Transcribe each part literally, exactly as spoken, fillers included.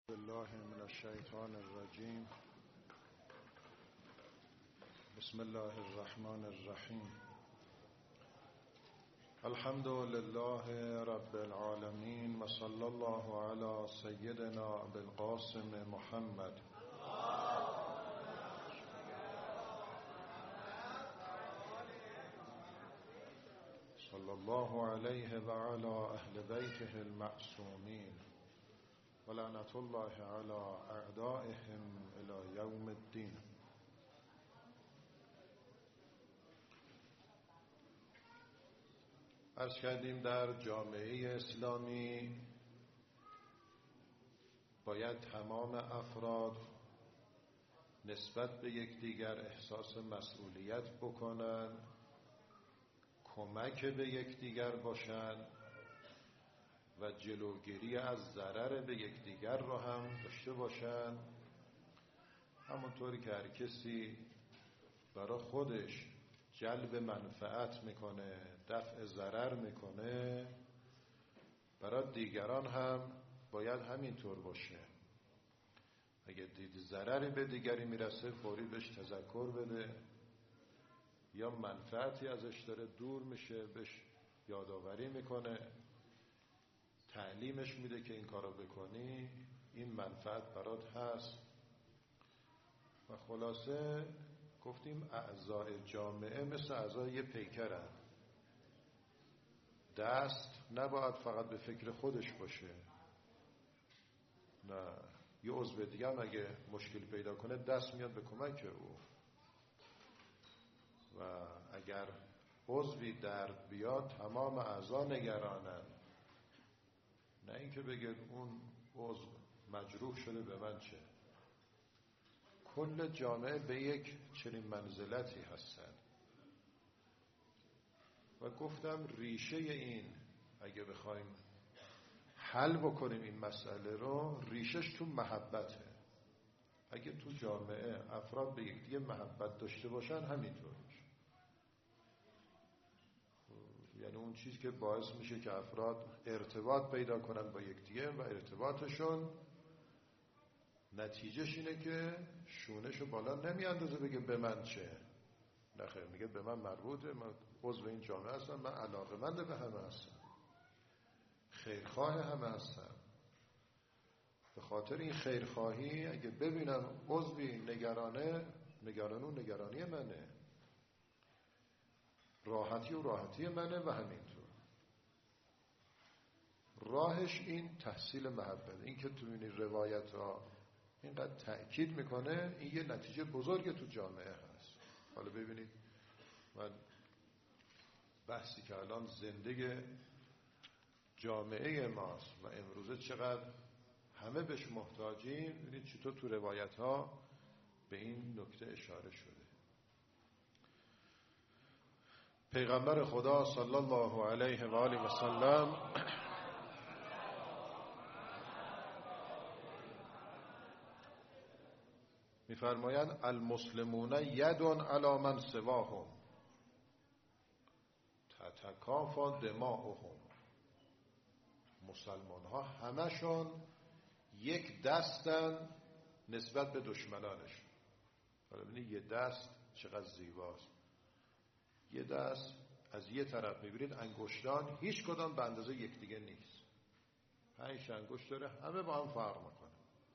بالله من الشیطان الرجیم. بسم الله الرحمن الرحیم. الحمد لله رب العالمین و صلی الله علی سیدنا بالقاسم محمد. صلی الله علیه و علی اهل بیته المعصومین و لعنت الله علی اعدائهم الی یوم الدین. عرض کردیم در جامعه اسلامی باید تمام افراد نسبت به یکدیگر احساس مسئولیت بکنن، کمک به یکدیگر باشن و جلوگیری از ضرر به یکدیگر را هم داشته باشن. همونطوری که هر کسی برای خودش جلب منفعت میکنه، دفع ضرر میکنه، برای دیگران هم باید همینطور باشه. اگه دید ضرری به دیگری میرسه فوری بهش تذکر بده، یا منفعتی ازش داره دور میشه بهش یادآوری میکنه، تعلیمش میده که این کارو بکنی این منفعت برات هست. و خلاصه گفتیم اعضای جامعه مثل اعضای یه پیکرن. دست نباید فقط به فکر خودش باشه، نه، یه عضو دیگه هم اگه مشکل پیدا کنه دست میاد به کمک او. و اگر عضوی درد بیاد تمام اعضا نگرانن، نه اینکه بگید اون عضو مجروح شده به من چه. کل جامعه به یک چنین منزلتی هستن. و گفتم ریشه این اگه بخوایم حل بکنیم این مسئله رو، ریشش تو محبته. اگه تو جامعه افراد به یکدیگه محبت داشته باشن همینطور میشه. یعنی اون چیزی که باعث میشه که افراد ارتباط پیدا کنن با یکدیگه و ارتباطشون نتیجهش اینه که شونهشو بالا نمیاندازه بگه به من چه. نخیر، میگه به من مربوطه، من عضو این جامعه هستم، من علاقه‌مند به همه هستم، خیرخواه همه هستم. به خاطر این خیرخواهی اگه ببینم عضوی نگرانه، نگرانو نگرانی منه، راحتی و راحتی منه و همینطور. راهش این تحصیل محبت. این که تو این روایت ها اینقدر تأکید میکنه، این یه نتیجه بزرگ تو جامعه هست. حالا ببینید من بحثی که الان زندگی جامعه ماست و امروزه چقدر همه بهش محتاجیم، ببینید چطور تو روایت ها به این نکته اشاره شده. پیغمبر خدا صلی الله علیه و آله و سلم می‌فرمایند المسلمون ید علی من سواهم تتکافا دماؤهم. مسلمان ها همشون یک دستن نسبت به دشمنانش. حالا ببینید یه دست چقدر زیباست. یه دست از یه طرف میبینید انگشتان هیچ کدام به اندازه یکدیگه نیست. پنج انگشت داره، همه با هم فرق میکنه.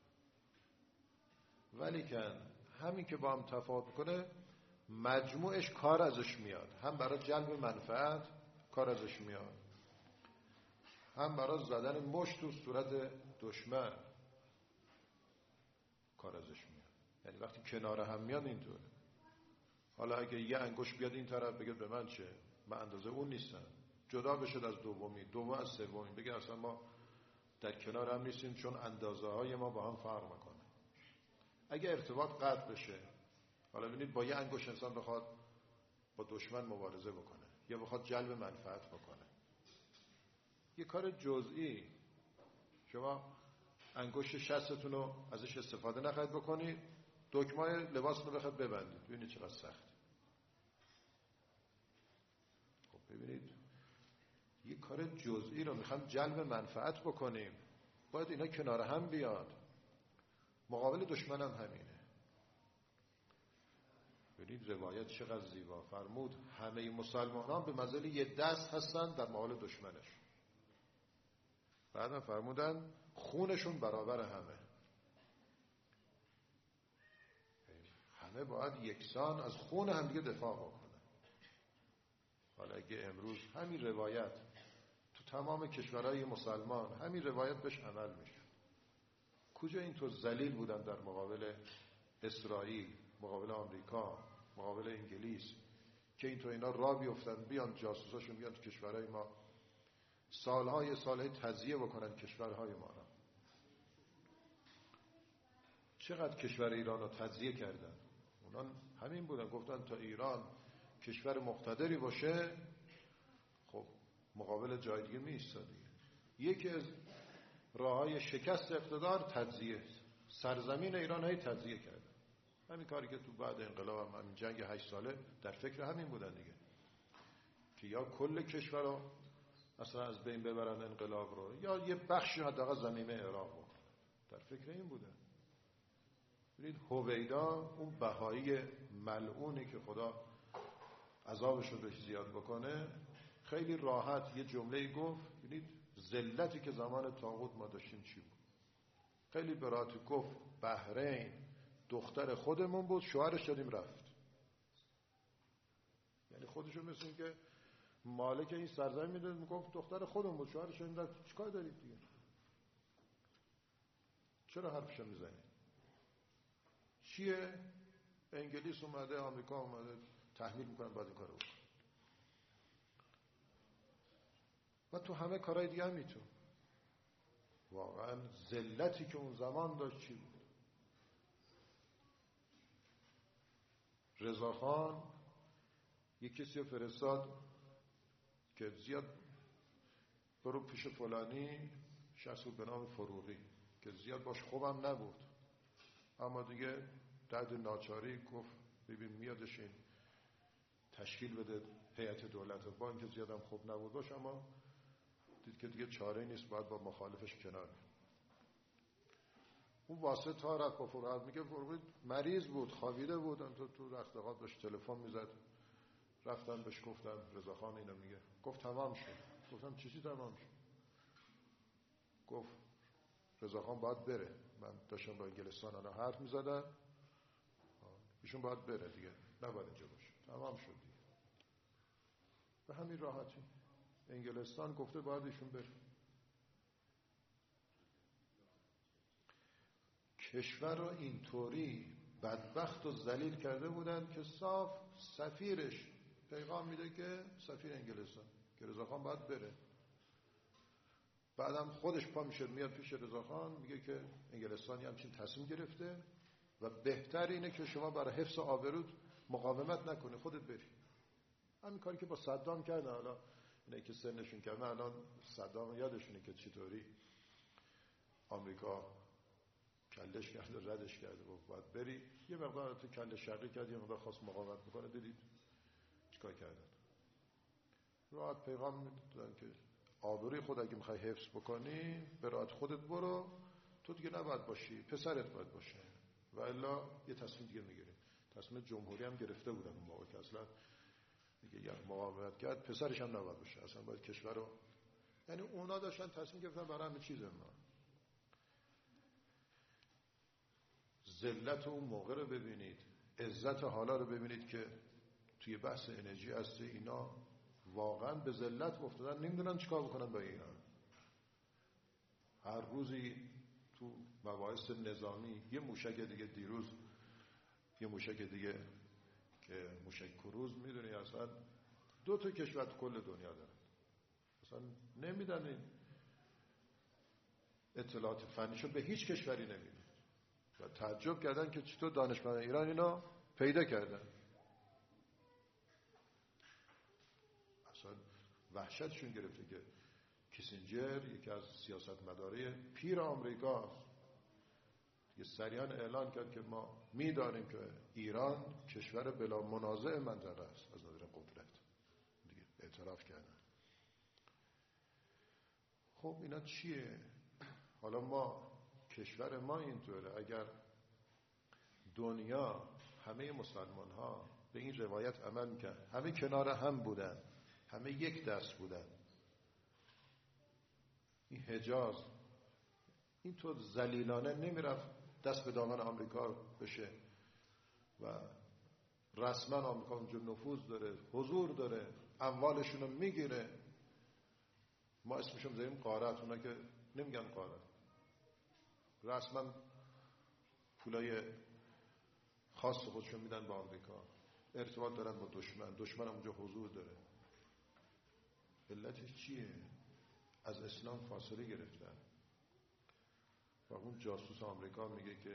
ولی که همین که با هم تفاوت میکنه مجموعش کار ازش میاد. هم برای جلب منفعت کار ازش میاد، هم برای زدن مشت تو صورت دشمن کار ازش میاد. یعنی وقتی کنار هم میاد اینطوره. حالا اگه یه انگشت بیاد این طرف بگه به من چه، من اندازه اون نیستم، جدا بشد از دومی، دوم از سومی، بگه اصلا ما در کنار هم نیستیم چون اندازه های ما با هم فرق میکنه. اگه ارتباط قطع بشه، حالا ببینید با یه انگشت انسان بخواد با دشمن مبارزه بکنه یا بخواد جلب منفعت بکنه، یه کار جزئی، شما انگشت شستتون رو ازش استفاده نخواهید بکنید، دکمه لباس رو بخواید ببندید، ببینید چقدر سخت. خب ببینید یه کار جزئی رو میخوام جلب منفعت بکنیم، باید اینا کنار هم بیاد. مقابل دشمن هم همینه. ببینید روایت چقدر زیبا فرمود همه مسلمانان به منزله یه دست هستن در مقابل دشمنش. بعدم فرمودن خونشون برابر همه. همه باید یکسان از خون هم دیگه دفاع بکنن. حالا اگه امروز همین روایت تو تمام کشورهای مسلمان همین روایت بهش عمل میشه، کجا اینطور ذلیل بودن در مقابل اسرائیل، مقابل آمریکا، مقابل انگلیس، که اینطور اینا را بیفتن بیان جاسوساشون بیان تو کشورهای ما سالهای سالهای تزیه بکنن کشورهای ما را. چقدر کشور ایران رو تزیه کردن. اونا همین بودن، گفتن تا ایران کشور مقتدری باشه خب مقابل جای دیگه میایستاد. یکی از راههای شکست اقتدار تجزیه، سرزمین ایران های تجزیه کرد. همین کاری که تو بعد انقلاب هم همین جنگ هشت ساله در فکر همین بودن دیگه، که یا کل کشور رو اصلا از بین ببرن انقلاب رو، یا یه بخشی حداقل زمینه عراق رو. در فکر این بودن. ببینید هویدا اون بهایی ملعونی که خدا عذابش رو بهش زیاد بکنه خیلی راحت یه جمله گفت. ببینید ذلتی که زمان طاغوت ما داشتیم چی بود. خیلی به راحتی گفت بحرین دختر خودمون بود، شوهرش دادیم رفت. یعنی خودشو مثل این که مالک این سرزمین میداد، میگفت دختر خودمون بود، شوهرش دادیم رفت. چیکار دارید دیگه؟ چرا حرفشو میزنید؟ چیه؟ انگلیس اومده، آمریکا اومده تحمیل میکنن بعد این کارو بکنن. و تو همه کارهای دیگه هم میتون. واقعا ذلتی که اون زمان داشت چی بود. رضاخان یک کسی رو فرستاد که زیاد برو پیش فلانی شخص به نام فروغی که زیاد باش خوبم نبود، اما دیگه درد ناچاری گفت ببین میادش این تشکیل بده هیئت دولت، با اینکه زیادم خوب نبود باش، اما دید که دیگه چاره نیست، باید با مخالفش کنار. اون واسه تا رفت با فروغ، میگه فروغ مریض بود، خوابیده بود، تو تو رختقات داشت تلفن میزد. رفتن بهش گفتم رضاخان اینو میگه. گفت تمام شد. گفتم چی چی تمام شد؟ گفت رضاخان باید بره. من داشتم با انگلستان الان حرف میزدن، ایشون باید بره دیگه، نباید اینجا باشه. تمام شد دیگه. به همین راحتی انگلستان گفته باید ایشون بره. کشور رو اینطوری بدبخت و ذلیل کرده بودن که صاف سفیرش پیغام میده که سفیر انگلستان که رضاخان باید بره. بعدم خودش پا میشه میاد پیش رضاخان میگه که انگلستانی همچین تصمیم گرفته و بهتر اینه که شما برای حفظ آبرود مقاومت نکنه، خودت بری. همین کاری که با صدام کردن. حالا اینه که سنشون کردن، الان صدام یادشونه که چطوری آمریکا کلش کرد ردش کرده و باید بری. یه مقدار تو کله شرقی کرد، یه مقدار خواست مقاومت بکنه، دیدید چیکار کردن. راحت پیغام میدادن که آبروی خود اگه میخوای حفظ بکنی به راحت خودت برو، تو دیگه نباید باشی، پسرت باید باشه، و الا یه تصمیم دیگه میگیریم. تصمیم جمهوری هم گرفته بودن اون موقع که اصلا دیگه یه مقاومت کرد پسرش هم نباید باشه، اصلا باید کشور رو، یعنی اونا داشتن تصمیم گرفتن برای همه چیز. ما ذلت اون موقع رو ببینید، عزت حالا رو ببینید که توی بحث انرژی هسته اینا واقعا به ذلت افتادن، نمیدونن چیکار بکنن با ایران. هر روزی تو مباحث نظامی یه موشک دیگه، دیروز یه موشک دیگه که موشک کروز، میدونی اصلا دو تا کشور تو کل دنیا دارن، اصلا نمیدن این اطلاعات فنیشو به هیچ کشوری نمیدن. و تعجب کردن که چطور دانشمندان ایران اینا پیدا کردن. اصلا وحشتشون گرفته که کیسینجر یکی از سیاستمدارای پیر آمریکا یه سریعا اعلان کرد که ما میدانیم که ایران کشور بلا منازع منطقه است از نظر قدرت. دیگه اعتراف کردن. خب اینا چیه؟ حالا ما کشور ما اینطوره. اگر دنیا همه مسلمان ها به این روایت عمل میکرد، همه کنار هم بودن، همه یک دست بودن، این حجاز اینطور ذلیلانه نمیرفت دست به دامن آمریکا بشه و رسما آمریکا اونجا نفوذ داره، حضور داره، اموالشون رو میگیره. ما اسمشون زدیم غارت، اونا که نمیگن غارت، رسما پولای خاص خودشون میدن به آمریکا، ارتباط دارن با دشمن، دشمن اونجا حضور داره. علتش چیه؟ از اسلام فاصله گرفتن. و اون جاسوس آمریکا میگه که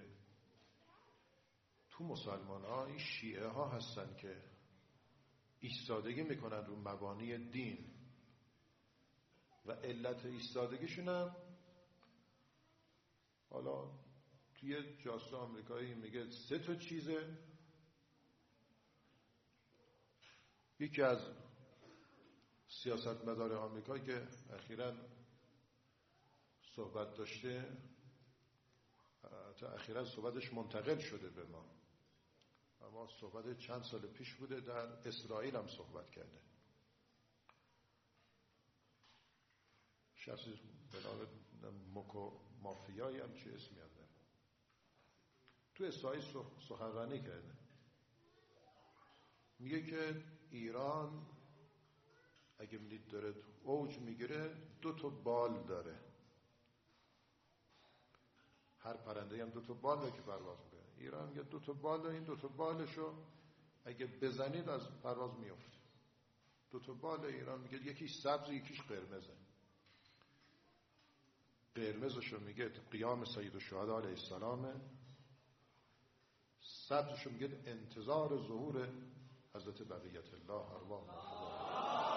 تو مسلمان ها این شیعه ها هستن که ایستادگی میکنن رو مبانی دین و علت ایستادگیشون هم، حالا توی جاسوس آمریکایی میگه سه تا چیزه. یکی از سیاستمدار آمریکا که اخیراً صحبت داشته، تا اخیراً صحبتش منتقل شده به ما، اما صحبت چند سال پیش بوده، در اسرائیل هم صحبت کرده. شخصی به نام موکو مافیایی هم چه اسمی هم داره، تو اسرائیل سخنرانی کرده. میگه که ایران اگه میدید داره اوج میگیره، دو تا بال داره، هر پرنده هم دو تا بال داره که پرواز میکنه. ایران میگه دو تا بال داره، این دو تا بالشو اگه بزنید از پرواز میفته. دو تا بال ایران میگه یکیش سبز یکیش قرمزه. قرمزشو میگه قیام سید الشهدا علیه السلام، سبزشو میگه انتظار ظهور حضرت بقیت الله ارواح مرتضی.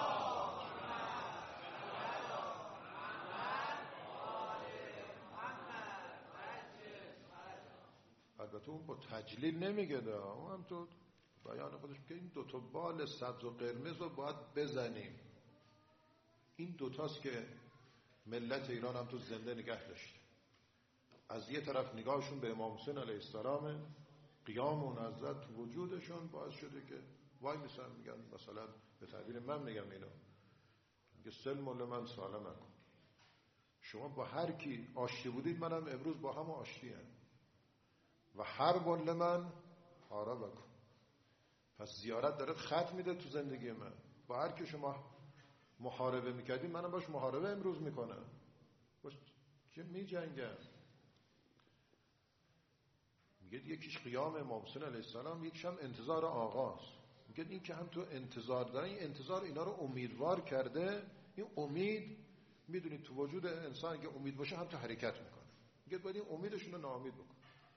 البته اون با تجلیل نمیگه ده، اون هم تو بیان خودش میگه این دوتا بال سبز و قرمز رو باید بزنیم. این دوتاست که ملت ایران هم تو زنده نگه داشته. از یه طرف نگاهشون به امام حسین علیه السلام، قیام اون حضرت تو وجودشون باعث شده که وای میسن میگن، مثلا به تعبیر من میگم اینو، میگه سلم لمن سالمکم، شما با هر کی آشتی بودید منم امروز با هم آشتی هم و هر بول من آرا بکن. پس زیارت داره خط میده تو زندگی من، با هر کی شما محاربه میکردید منم باش محاربه امروز میکنم، باش که میجنگم. میگه یکیش قیام امام حسین علیه السلام، یکیش هم انتظار آغاز. میگه این که هم تو انتظار دارن، این انتظار اینا رو امیدوار کرده. این امید میدونید تو وجود انسان اگه امید باشه هم تو حرکت میکنه. میگه باید این امیدشون رو ناامید بکن.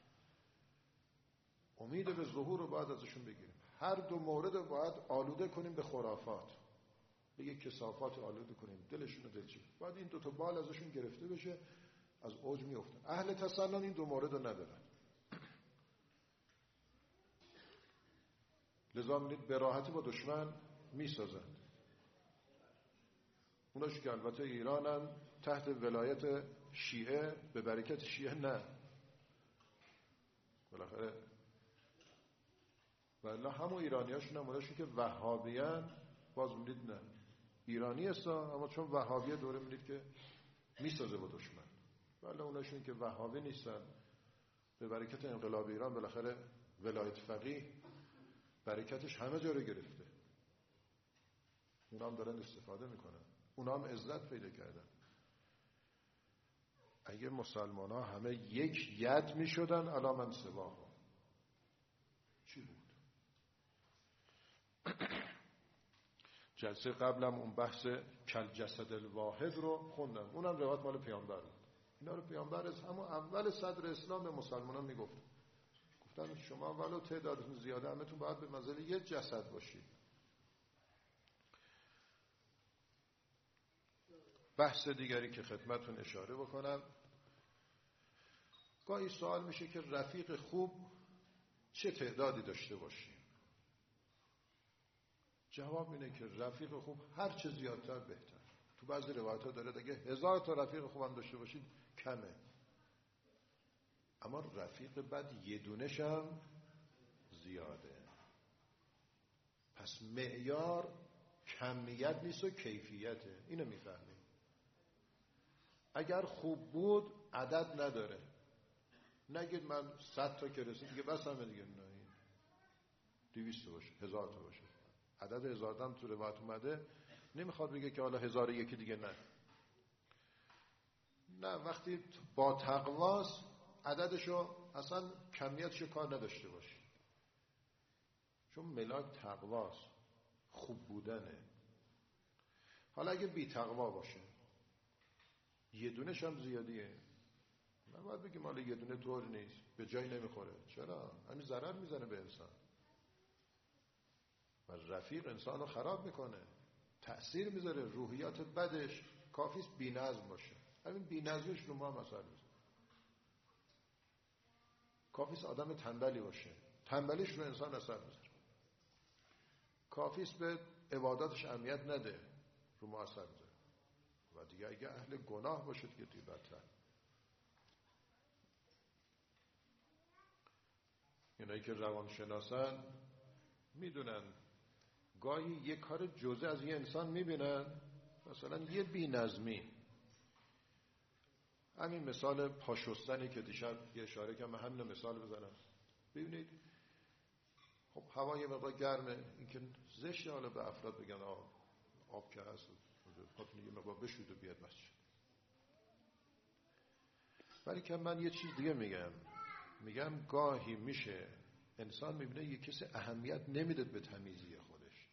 امید به ظهور رو باید ازشون بگیریم. هر دو مورد رو باید آلوده کنیم به خرافات، به یک کثافات آلوده کنیم، دلشون رو دلچین. باید این دو تا بال ازشون گرفته بشه، از اوج میافتن. اهل تسنن این دو مورد رو ندارن، لذا می‌بینید به راحتی با دشمن میسازند. اوناش که البته ایرانن تحت ولایت شیعه، به برکت شیعه نه، بالاخره والله همون ایرانیاشون هم اوناشون که وهابیان باز می‌بینید نه ایرانی هستن، اما چون وهابیه دوره می‌بینید که میسازه با دشمن. والله اوناشون که وهابی نیستن، به برکت انقلاب ایران بالاخره ولایت فقیه برکتش همه جا رو گرفته، اونا هم دارن استفاده میکنن، اونا هم عزت پیدا کردن. اگه مسلمان ها همه یک ید میشدن علا من سواها چی بود؟ جلسه قبلم اون بحث کل جسد الواحد رو خوندم، اونم روایت مال پیامبر بود. اینا رو پیامبر از همون اول صدر اسلام به مسلمان ها میگفت، گفتن شما ولو تعدادتون زیاده همتون باید به منزله یه جسد باشید. بحث دیگری که خدمتون اشاره بکنم، گاهی سوال میشه که رفیق خوب چه تعدادی داشته باشیم؟ جواب اینه که رفیق خوب هر چه زیادتر بهتر. تو بعضی روایت‌ها داره دیگه هزار تا رفیق خوب هم داشته باشید کمه. اما رفیق بد یه دونش هم زیاده. پس معیار کمیت نیست و کیفیته. اینو میفهمیم. اگر خوب بود عدد نداره. نگید من صد تا که رسید دیگه بس همه دیگه، نه دویست باشه، هزار تا باشه. عدد هزار تا هم تو روایت اومده، نمیخواد بگه که حالا هزار یکی دیگه، نه نه. وقتی با تقواست عددشو اصلا کمیتشو کار نداشته باشه، چون ملاک تقواست، خوب بودنه. حالا اگه بی تقوا باشه یه دونش هم زیادیه، نباید بگیم حالا یه دونه طور نیست، به جای نمیخوره. چرا؟ همین ضرر میزنه به انسان و رفیق انسان رو خراب میکنه، تأثیر میذاره، روحیات بدش. کافیست بی نظم باشه، همین بی نظمش رو ما هم اثر میذاره. کافیست آدم تنبلی باشه، تنبلیش رو انسان اثر میذاره. کافیست به عباداتش اهمیت نده، رو ما اثر میذاره. و دیگه اگه اهل گناه باشه دیگه دیگه بدتر. اینایی که روانشناسن میدونن گاهی یه کار جزء از یه انسان میبینن، مثلا یه بی نظمی. همین مثال پاشستنی که دیشب یه اشاره کردم، همین مثال بزنم. ببینید خب هوا یه مقدار گرمه، این که زشته حالا به افراد بگن آب آب که هست یه مقدار بشود و بیاد مسجد. ولی که من یه چیز دیگه میگم، میگم گاهی میشه انسان میبینه یه کسی اهمیت نمیده به تمیزی خودش.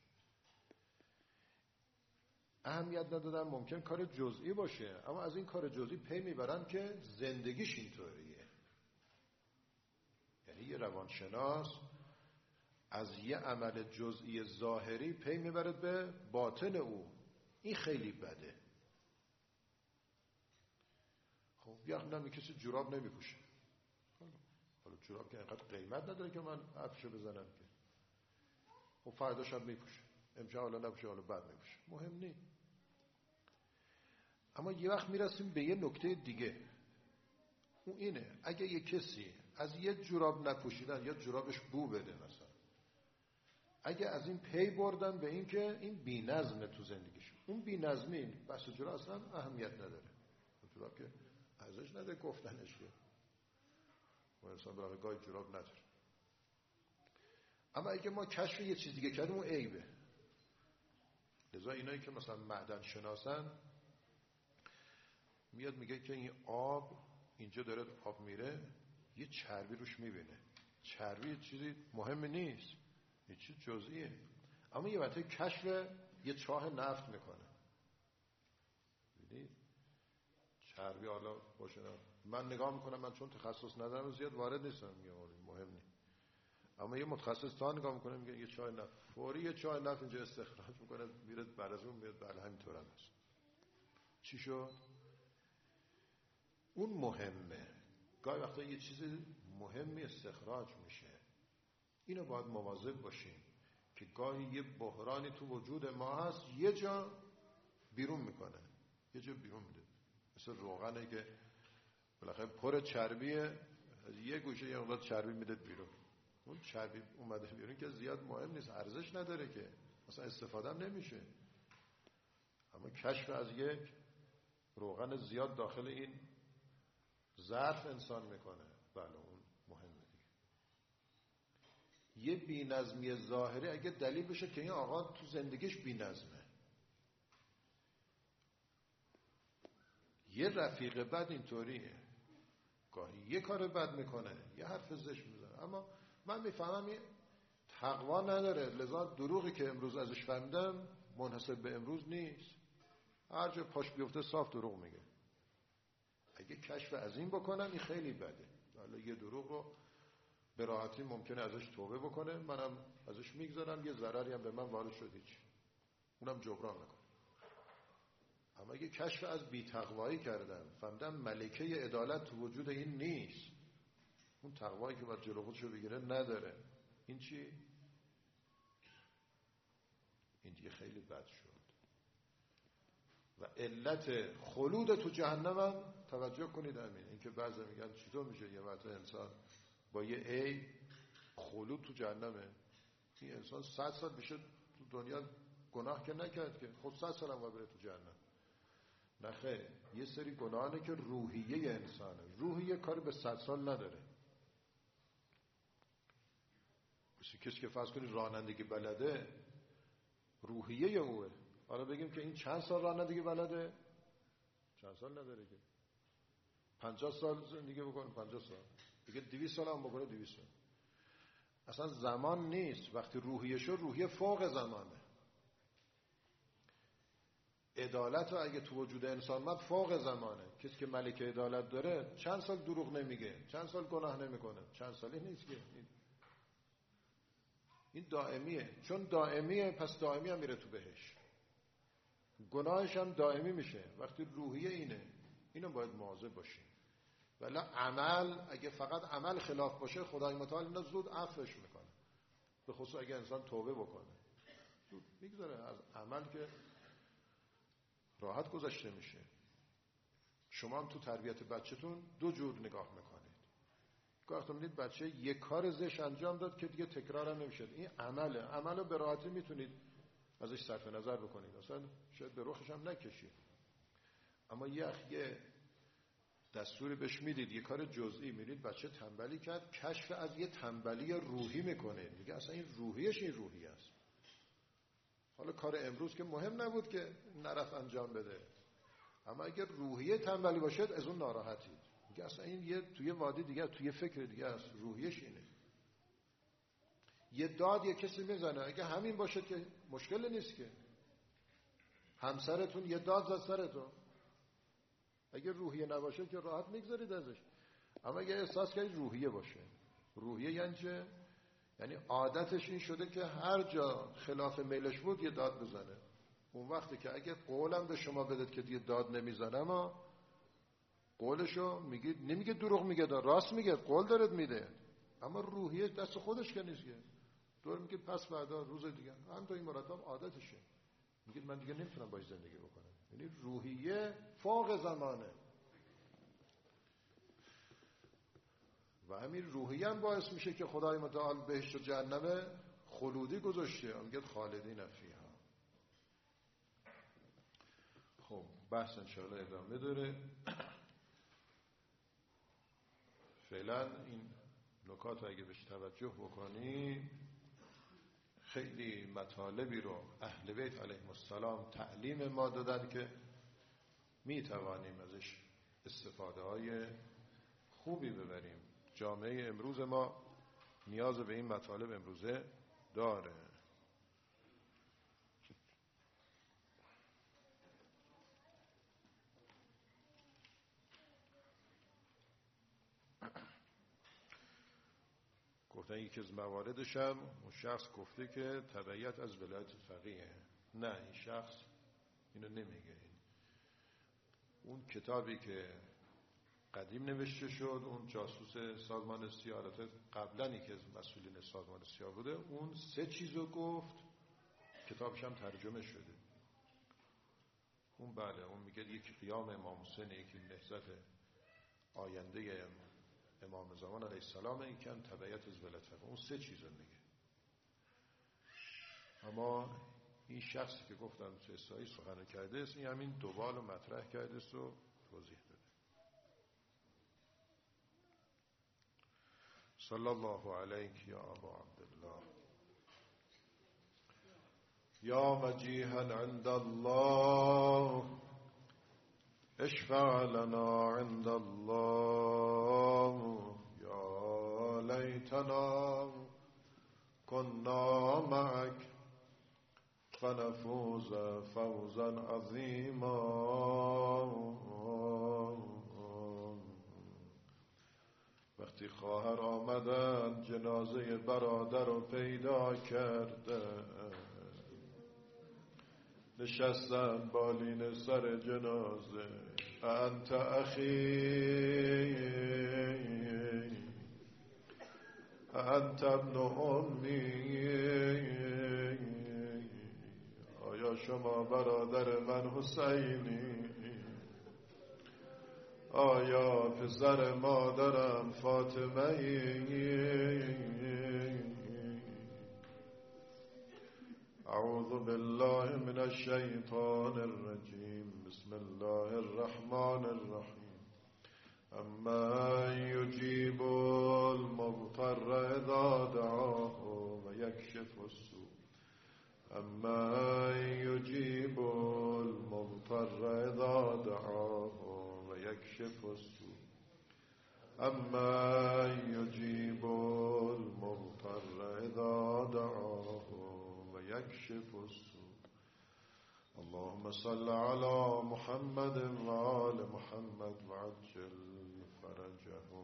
اهمیت ندادن ممکن کار جزئی باشه، اما از این کار جزئی پی میبرن که زندگیش اینطوریه. یعنی یه روانشناس از یه عمل جزئی ظاهری پی میبره به باطن او. این خیلی بده. خب یعنی می کسی جوراب نمیپوشه، حالا جوراب که اینقدر قیمت نداره که من عفشو بزنم که. خب فردا شب میپوشه، امشب حالا نپوشه، حالا بعد میپوشه، مهم نیست. اما یه وقت میرسیم به یه نکته دیگه، اون اینه اگه یه کسی از یه جوراب نپوشیدن یا جورابش بو بده مثلا، اگه از این پی بردن به این که این بی نظمه تو زندگیش، اون بی نظمی بس جوراب اصلا اهمیت نداره. جوراب که ارزش نداره گفتنش که و انسان برای گاهی جوراب نداره. اما اگه ما کشف یه چیز دیگه کردیم اون عیبه. لذا اینایی که مثلا معدن شناسن میاد میگه که این آب اینجا داره آب میره، یه چربی روش میبینه. چربی چیزی مهم نیست، یه چیز جزئیه، اما یه وقتی کشف یه چاه نفت میکنه. ببینید چربی حالا باشه، من نگاه میکنم، من چون تخصص ندارم زیاد وارد نیستم، میگم مهم نیست. اما یه متخصص تا نگاه میکنه میگه یه چاه نفت، فوری یه چاه نفت اینجا استخراج میکنه، میره بعد از اون میاد بله همینطور هم هست. چی شد؟ اون مهمه. گاهی وقتا یه چیز مهمی استخراج میشه. اینو باید مواظب باشیم که گاهی یه بحرانی تو وجود ما هست یه جا بیرون میکنه، یه جا بیرون میده. مثل روغنه که بالاخره پر چربیه، از یه گوشه یه مقدار چربی میده بیرون. اون چربی اومده بیرون که زیاد مهم نیست، ارزش نداره که مثلا استفاده نمیشه. اما کشف از یک روغن زیاد داخل این ظرف انسان میکنه، بله اون مهمه دیگه. یه بی‌نظمی ظاهری اگه دلیل بشه که این آقا تو زندگیش بی‌نظمه، یه رفیق بد اینطوریه، گاهی یه کار بد میکنه، یه حرف زشت میزنه، اما من میفهمم این تقوا نداره. لذا دروغی که امروز ازش فهمیدم منحصر به امروز نیست، هر جا پاش بیفته صاف دروغ میگه. اگه کشف از این بکنم این خیلی بده. حالا یه دروغ رو به راحتی ممکنه ازش توبه بکنه، منم ازش میگذارم، یه ضرری هم به من وارد شد هیچ، اونم جبران میکنه. اما اگه کشف از بی‌تقوایی کردم، فهمیدم ملکه عدالت تو وجود این نیست، اون تقوایی که باید جلو خودشو بگیره نداره، این چی؟ این دیگه خیلی بد شد. و علت خلود تو جهنم هم توجه کنید همین. این که بعضی میگن چطور میشه یه وقت انسان با یه ای خلود تو جهنمه؟ این انسان صد سال بشه تو دنیا گناه که نکرد که خود صد سال هم بره تو جهنم. نه خیر، یه سری گناهانه که روحیه انسانه. روحیه کاری به صد سال نداره. کسی که فرض کنید رانندگی بلده، روحیه اوه. حالا بگیم که این چند سال رانندگی بلده؟ چند سال نداره که. پنجاه سال زندگی بکنه، پنجاه سال. دیگه دویست سال هم بکنه، دویست سال. اصلا زمان نیست. وقتی روحیه شد، روحیه فوق زمانه. عدالت اگه تو وجود انسان مد فوق زمانه. کسی که ملکه عدالت داره چند سال دروغ نمیگه، چند سال گناه نمیکنه، چند سالی نیست که. این دائمیه. چون دائمیه پس دائمی هم میره تو بهشت. گناهش هم دائمی میشه. وقتی روحیه اینه، اینو باید مواظب باشیم. ولی عمل، اگه فقط عمل خلاف باشه، خدای متعال اینا زود عفوش میکنه. به خصوص اگه انسان توبه بکنه زود میگذره از عمل که راحت گذشته میشه. شما هم تو تربیت بچه‌تون دو جور نگاه میکنید. گاهی وقتا می‌بینید بچه یک کار زش انجام داد که دیگه تکرار هم نمیشه. این عمله. عملو به راحتی میتونید ازش صرف نظر بکنید. اصلا شاید به رخش هم نکشید. اما یه یه دستوری بهش میدید، یه کار جزئی، میدید بچه تنبلی کرد، کشف از یه تنبلی روحی میکنه. میگه اصلا این روحیش این روحی است. حالا کار امروز که مهم نبود که نرفت انجام بده، اما اگر روحیه تنبلی باشد از اون ناراحتید. میگه اصلا این یه توی وادی دیگه، توی فکر دیگه است، روحیش اینه. یه داد یه کسی میزنه، اگه همین باشه که مشکل نیست که. همسرتون یه داد زد سرتون، اگه روحیه نباشه که راحت میگذارید ازش. اما اگه احساس کنید روحیه باشه. روحیه یعنی چه؟ یعنی عادتش این شده که هر جا خلاف میلش بود یه داد بزنه. اون وقتی که اگه قولم به شما بدید که دیگه داد نمیزنه، اما قولشو میگید، نمیگه دروغ میگه، دا راست میگه، قول دارد میده، اما روحیه دست خودش که نیست که. دور میگه پس بعدا روز دیگه هم تو این مرتب عادتشه، میگه من دیگه نمیتونم باش زندگی بکنم. یعنی روحیه فوق زمانه. و همین روحیه هم باعث میشه که خدای متعال بهشت و جهنم خلودی گذاشته، میگه خالدین فیها. خب بحث انشاءالله ادامه داره. فعلا این نکات اگه بهش توجه بکنی، خیلی مطالبی رو اهل بیت علیهم السلام تعلیم ما دادن که می توانیم ازش استفاده های خوبی ببریم. جامعه امروز ما نیاز به این مطالب امروزه داره. گفتن یکی از مواردش هم اون شخص گفته که تبعیت از ولایت فقیه. نه، این شخص اینو نمیگه. اون کتابی که قدیم نوشته شد، اون جاسوس سازمان سیاه، البته قبلنی که از مسئولین سازمان سیاه بوده، اون سه چیزو گفت، کتابش هم ترجمه شده. اون بله، اون میگه یکی قیام امام حسین، یکی نهضت آینده امام زمان علیه السلام، این که تبعیت از ولایت فقیه. اون سه چیزو میگه. اما این شخصی که گفتم سه سایی سخن کرده است، این همین دوبال و مطرح کرده است و توضیح داده. صلی الله علیک یا ابا عبدالله یا مجیحا عند الله اشفع لنا عند الله یا لیتنا كنا معك فنفوز فوزا عظیما. وقتی خواهر آمدن جنازه برادر رو پیدا کردن، نشستن بالین سر جنازه، انت اخی انت ابن امی، آیا شما برادر من حسینی؟ آیا پسر مادرم فاطمه ای؟ اعوذ بالله من الشیطان الرجیم. بسم الله الرحمن الرحیم. اما یجیب المضطر اذا دعاه و یکشف السوء. اما یجیب المضطر اذا دعاه و یکشف السوء. اما یجیب المضطر اذا دعاه و یکشف السوء. اللهم صل على محمد و آل محمد و عجل فرجهم.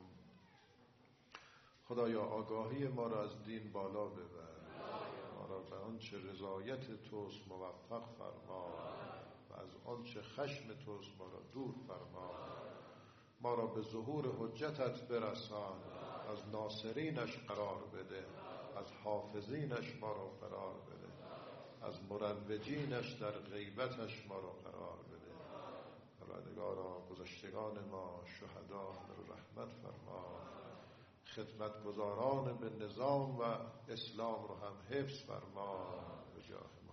خدایا آگاهی ما را از دین بالا ببر، ما را به آنچه رضایت توست موفق فرما و از آنچه خشم توست ما را دور فرما. ما را به ظهور حجتت برسان، از ناصرینش قرار بده، از حافظینش ما را قرار بده، از مروجینش در غیبتش ما را قرار بده. پروردگارا گذشتگان ما شهدا رو رحمت فرما، خدمتگزاران به نظام و اسلام رو هم حفظ فرما. به جاه